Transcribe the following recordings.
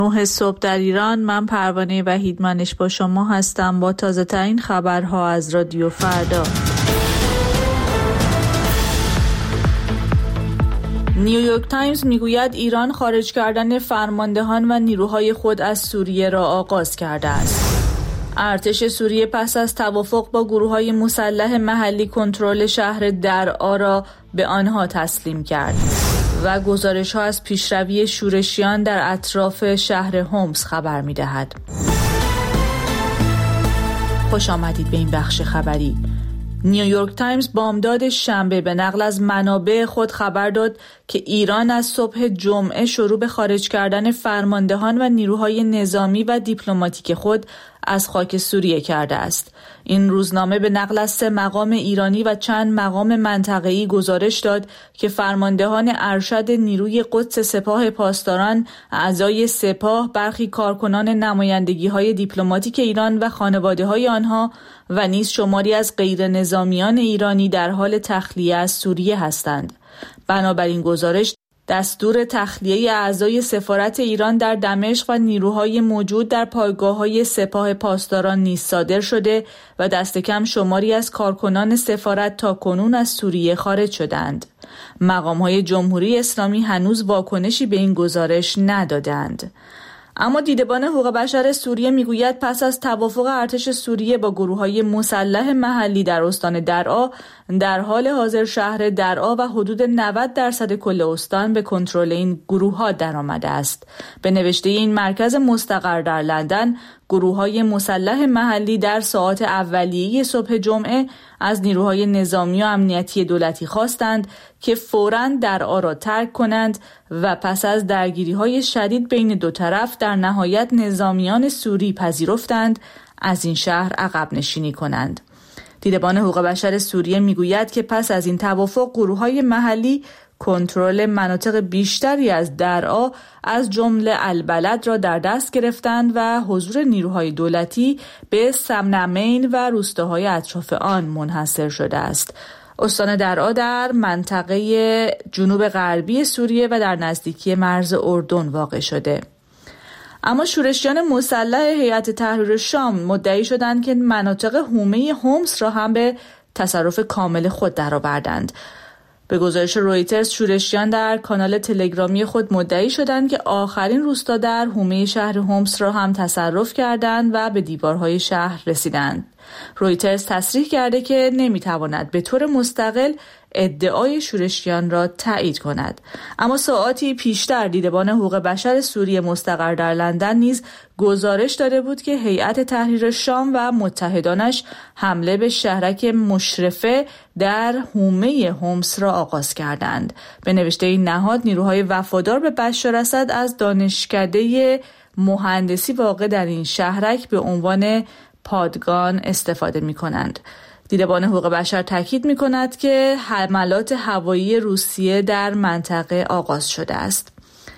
9 صبح در ایران. من پروانه وحیدمنش با شما هستم با تازه ترین خبرها از رادیو فردا. نیویورک تایمز میگوید ایران خارج کردن فرماندهان و نیروهای خود از سوریه را آغاز کرده است. ارتش سوریه پس از توافق با گروه‌های مسلح محلی کنترل شهر درعا را به آنها تسلیم کرد و گزارش‌ها از پیشروی شورشیان در اطراف شهر هومس خبر می‌دهد. خوش آمدید به این بخش خبری. نیویورک تایمز بامداد شنبه به نقل از منابع خود خبر داد که ایران از صبح جمعه شروع به خارج کردن فرماندهان و نیروهای نظامی و دیپلماتیک خود از خاک سوریه کرده است. این روزنامه به نقل از 3 مقام ایرانی و چند مقام منطقه‌ای گزارش داد که فرماندهان ارشد نیروی قدس سپاه پاسداران، اعضای سپاه، برخی کارکنان نمایندگی‌های دیپلماتیک ایران و خانواده‌های آنها و نیز شماری از غیر نظامیان ایرانی در حال تخلیه از سوریه هستند. بنابراین گزارش دستور تخلیه اعضای سفارت ایران در دمشق و نیروهای موجود در پایگاه‌های سپاه پاسداران نیز صادر شده و دست کم شماری از کارکنان سفارت تا کنون از سوریه خارج شدند. مقام‌های جمهوری اسلامی هنوز واکنشی به این گزارش ندادند. اما دیدبان حقوق بشر سوریه میگوید پس از توافق ارتش سوریه با گروه‌های مسلح محلی در استان درعا، در حال حاضر شهر درعا و حدود 90% کل استان به کنترل این گروه‌ها درآمده است. به نوشته این مرکز مستقر در لندن، گروه‌های مسلح محلی در ساعات اولیه صبح جمعه از نیروهای نظامی و امنیتی دولتی خواستند که فوراً درعا را ترک کنند و پس از درگیری‌های شدید بین دو طرف در نهایت نظامیان سوری پذیرفتند از این شهر عقب نشینی کنند. دیدبان حقوق بشر سوریه میگوید که پس از این توافق گروه‌های محلی کنترل مناطق بیشتری از درعا از جمله البلد را در دست گرفتند و حضور نیروهای دولتی به سمنمین و روستاهای اطراف آن منحصر شده است. استان درعا در منطقه جنوب غربی سوریه و در نزدیکی مرز اردن واقع شده. اما شورشیان مسلح هیئت تحریر شام مدعی شدند که مناطق حومه هومس را هم به تصرف کامل خود درآوردند. به گزارش رویترز، شورشیان در کانال تلگرامی خود مدعی شدند که آخرین روستا در حومه شهر هومس را هم تصرف کردند و به دیوارهای شهر رسیدند. رویترز تصریح کرده که نمیتواند به طور مستقل ادعای شورشیان را تایید کند. اما ساعاتی پیشتر دیدبان حقوق بشر سوریه مستقر در لندن نیز گزارش داده بود که هیئت تحریر شام و متحدانش حمله به شهرک مشرفه در حومه هومس را آغاز کردند. به نوشته این نهاد، نیروهای وفادار به بشار اسد از دانشکده مهندسی واقع در این شهرک به عنوان پادگان استفاده می کنند. دیدبان حقوق بشر تاکید می کند که حملات هوایی روسیه در منطقه آغاز شده است.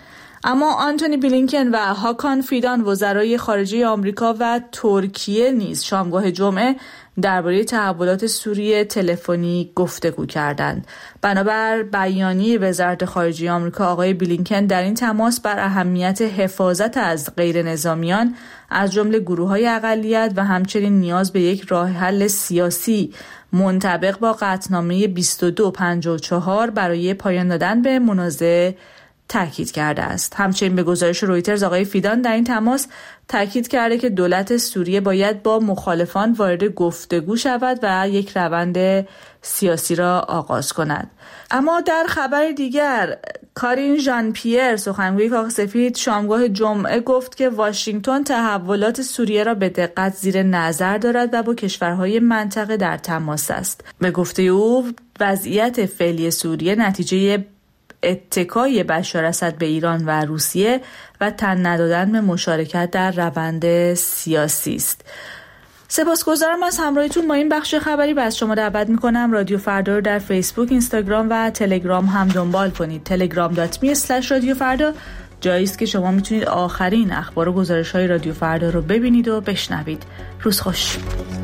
اما آنتونی بلینکن و هاکان فیدان وزرای خارجه آمریکا و ترکیه نیز شامگاه جمعه درباره تحولات سوریه تلفنی گفتگو کردند. بنابر بیانیه وزارت خارجه آمریکا، آقای بلینکن در این تماس بر اهمیت حفاظت از غیر نظامیان از جمله گروه‌های اقلیت و همچنین نیاز به یک راه حل سیاسی منطبق با قطعنامه 2254 برای پایان دادن به منازعه تاکید کرده است. همچنین به گزارش رویترز، آقای فیدان در این تماس تاکید کرده که دولت سوریه باید با مخالفان وارد گفتگو شود و یک روند سیاسی را آغاز کند. اما در خبر دیگر، کارین ژان پیر، سخنگوی کاخ سفید، شامگاه جمعه گفت که واشنگتن تحولات سوریه را به دقت زیر نظر دارد و با کشورهای منطقه در تماس است. به گفته او، وضعیت فعلی سوریه نتیجه اتکای بشار اسد به ایران و روسیه و تن ندادن به مشارکت در روند سیاسی است. سپاسگزارم از همراهیتون با این بخش خبری و از شما دعوت میکنم رادیو فردا رو در فیسبوک، اینستاگرام و تلگرام هم دنبال کنید. telegram.me/رادیو فردا جایی است که شما میتونید آخرین اخبار و گزارش‌های رادیو فردا رو ببینید و بشنوید. روز خوش.